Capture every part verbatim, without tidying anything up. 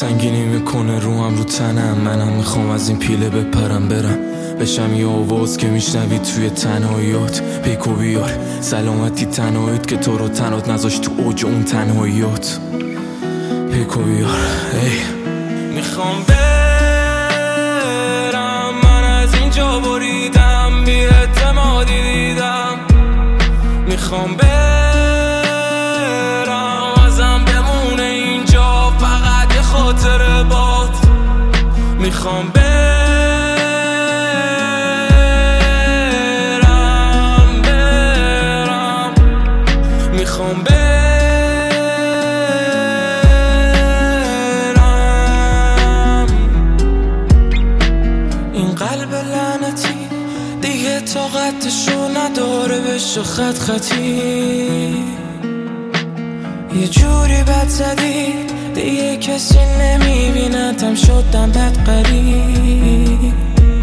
سنگینی میکنه روحم رو تنم، منم میخوام از این پیله بپرم برم بشم یه آواز که میشنوی توی تنهاییات. پیکو بیار سلامتی تنهاییت که تو رو تنهات نذاشت تو اوج اون تنهاییات. پیکو بیار ای میخوام برم، من از اینجا بریدم، بی اعتمادی دیدم. میخوام برم ازم بمونه اینجا فقط یه خاطر باد. میخوام برم برم میخوام برم. این قلب لعنتی دیگه طاقتشو نداره بشه خط خطی. یه جوری بد زدی دیگه کسی نمیبیندم، شدم بد قریب.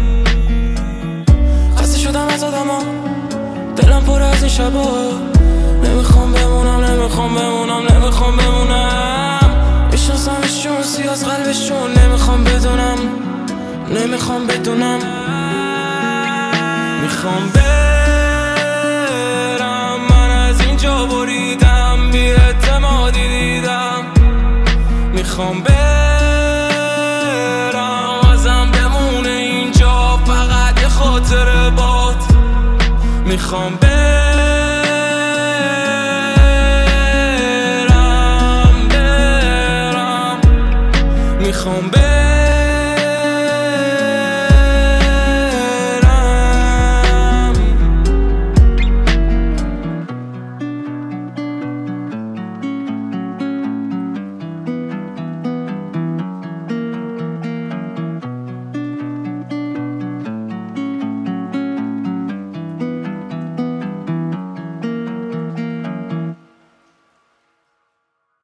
خسته شدم از آدما، دلم پر از این شبا. نمیخوام بمونم نمیخوام بمونم نمیخوام بمونم. بشناسمشون سی از قلبشون، نمیخوام بدونم نمیخوام بدونم. میخوام برم، من از اینجا بریدم، بی اعتمادی دیدم. میخوام برم ازم بمونه اینجا فقط یه خاطر باد. میخوام برم برم میخوام برم.